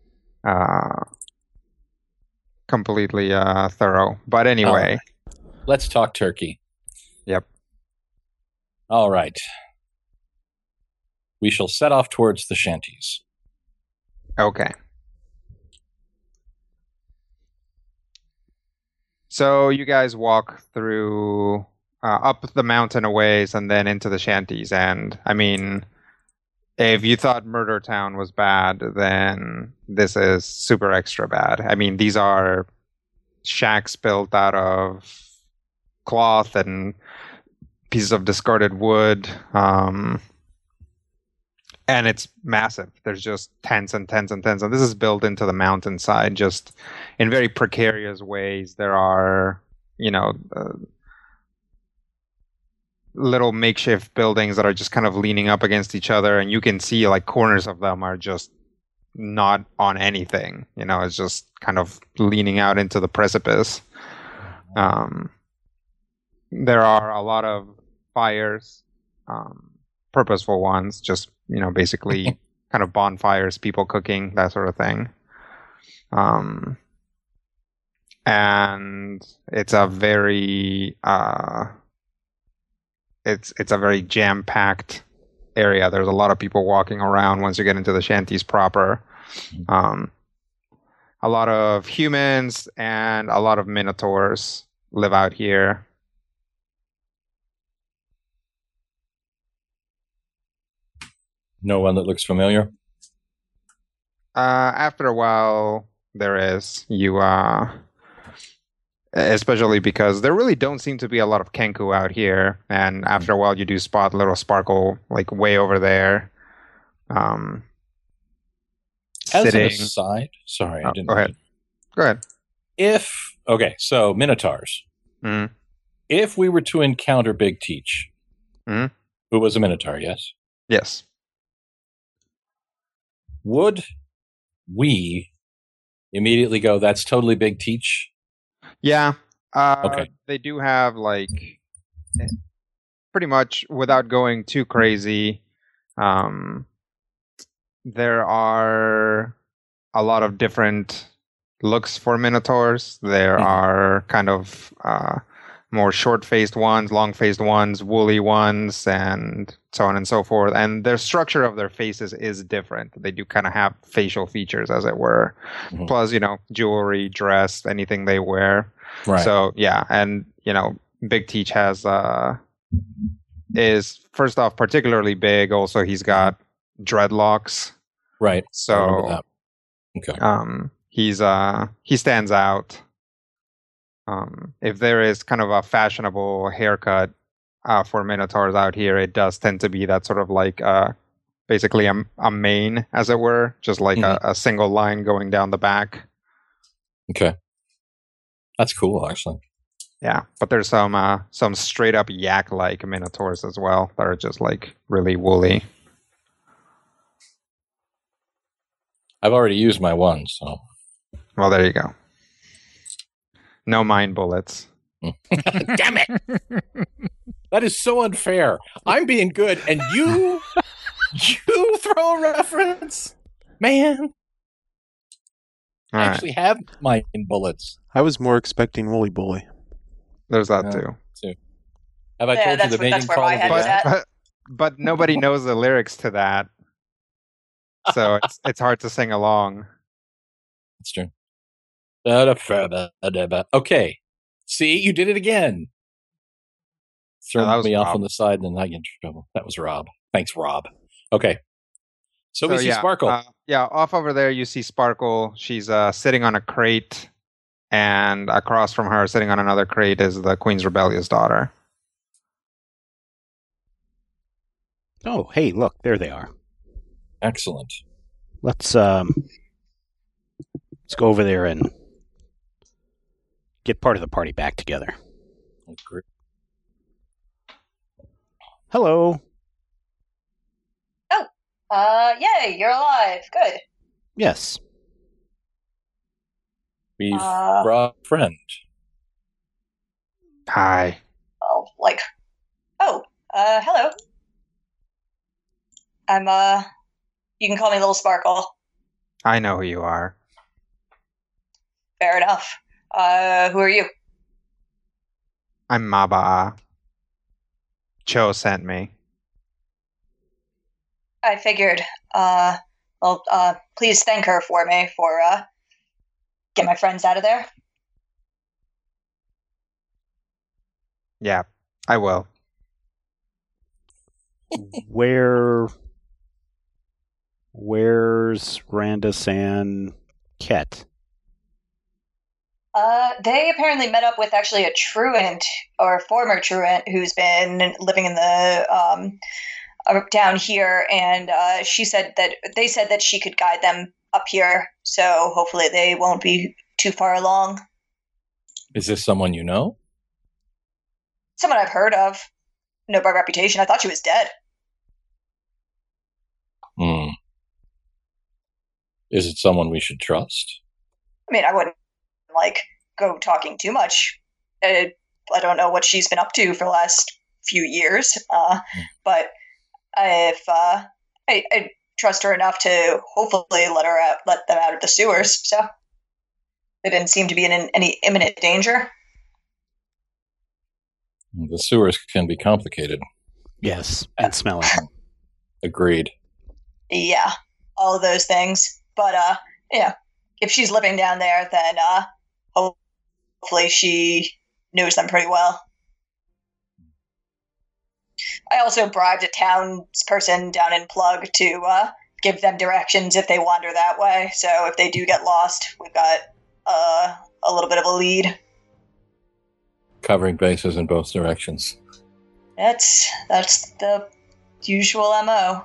completely thorough. But anyway. Let's talk turkey. Yep. All right. We shall set off towards the shanties. Okay. So you guys walk through up the mountain a ways and then into the shanties. And I mean, if you thought Murder Town was bad, then this is super extra bad. I mean, these are shacks built out of cloth and pieces of discarded wood. And it's massive. There's just tents and tents and tents. And this is built into the mountainside just in very precarious ways. There are, little makeshift buildings that are just kind of leaning up against each other. And you can see corners of them are just not on anything. It's just kind of leaning out into the precipice. There are a lot of fires, purposeful ones, just, basically kind of bonfires, people cooking, that sort of thing. And it's a very it's a very jam-packed area. There's a lot of people walking around once you get into the shanties proper. A lot of humans and a lot of minotaurs live out here. No one that looks familiar? After a while, there is. Especially because there really don't seem to be a lot of Kenku out here. And after a while, you do spot little Sparkle, like, way over there. As Sitting. an aside, sorry, I didn't. Go ahead. Go ahead. So Minotaurs. Mm-hmm. If we were to encounter Big Teach, mm-hmm. who was a Minotaur, yes? Yes. Would we immediately go, that's totally Big Teach? Yeah. Okay. They do have, like, pretty much, without going too crazy, there are a lot of different looks for Minotaurs. There are kind of more short-faced ones, long-faced ones, woolly ones, and so on and so forth. And their structure of their faces is different. They do kind of have facial features, as it were. Mm-hmm. Plus, jewelry, dress, anything they wear. Right. So, yeah. And, Big Teach is, first off, particularly big. Also, he's got dreadlocks. Right. So, okay. He stands out. If there is kind of a fashionable haircut for Minotaurs out here, it does tend to be that sort of like basically a mane, as it were, just like a single line going down the back. Okay, that's cool, actually. Yeah, but there's some straight up yak-like Minotaurs as well that are just like really woolly. I've already used my one, so. Well, there you go. No mind bullets. Damn it! That is so unfair. I'm being good, and you throw a reference, man. I actually have mind bullets. I was more expecting Wooly Bully. There's that too. Have I told you the mating call? But nobody knows the lyrics to that, so it's hard to sing along. That's true. Okay. See, you did it again. Throw me off on the side, and then I get in trouble. That was Rob. Thanks, Rob. Okay. So we see Sparkle. Off over there, you see Sparkle. She's sitting on a crate, and across from her, sitting on another crate, is the Queen's rebellious daughter. Oh, hey, look, there they are. Excellent. Let's go over there and get part of the party back together. Great. Hello. Oh, yay, you're alive. Good. Yes. We've brought a friend. Hi. Hello. You can call me Little Sparkle. I know who you are. Fair enough. Who are you? I'm Maba. Cho sent me. I figured. Please thank her for me for get my friends out of there. Yeah, I will. Where's Randus and Ket? They apparently met up with actually a truant, or former truant, who's been living in the down here, and they said that she could guide them up here, so hopefully they won't be too far along. Is this someone you know? Someone I've heard of. Know by reputation. I thought she was dead. Is it someone we should trust? I mean, I wouldn't, go talking too much I don't know what she's been up to for the last few years, but if I trust her enough to hopefully let them out of the sewers. So they didn't seem to be in any imminent danger. The sewers can be complicated. Yes, and smelly. Agreed. Yeah, all of those things. But yeah, if she's living down there, then hopefully she knows them pretty well. I also bribed a townsperson down in Plug to give them directions if they wander that way. So if they do get lost, we've got a little bit of a lead. Covering bases in both directions. That's the usual MO.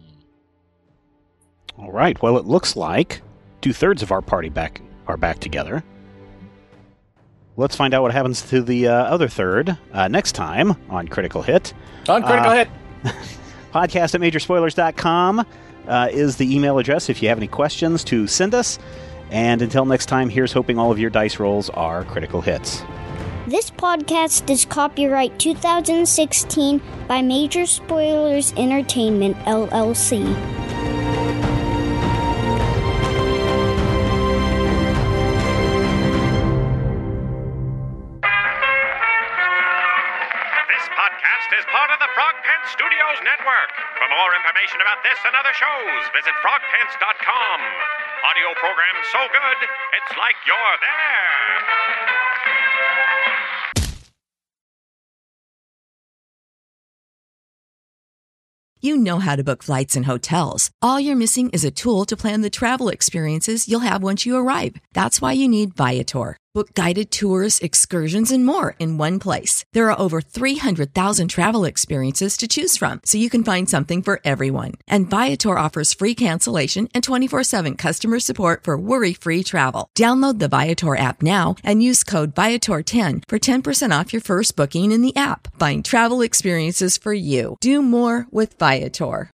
All right. Well, it looks like 2/3 of our party are back together. Let's find out what happens to the other third next time on Critical Hit. On Critical Hit! Podcast at majorspoilers.com is the email address if you have any questions to send us. And until next time, here's hoping all of your dice rolls are critical hits. This podcast is copyright 2016 by Major Spoilers Entertainment, LLC. This podcast is part of the Frog Pants Studios Network. For more information about this and other shows, visit frogpants.com. Audio program so good, it's like you're there. You know how to book flights and hotels. All you're missing is a tool to plan the travel experiences you'll have once you arrive. That's why you need Viator. Book guided tours, excursions, and more in one place. There are over 300,000 travel experiences to choose from, so you can find something for everyone. And Viator offers free cancellation and 24/7 customer support for worry-free travel. Download the Viator app now and use code Viator10 for 10% off your first booking in the app. Find travel experiences for you. Do more with Viator.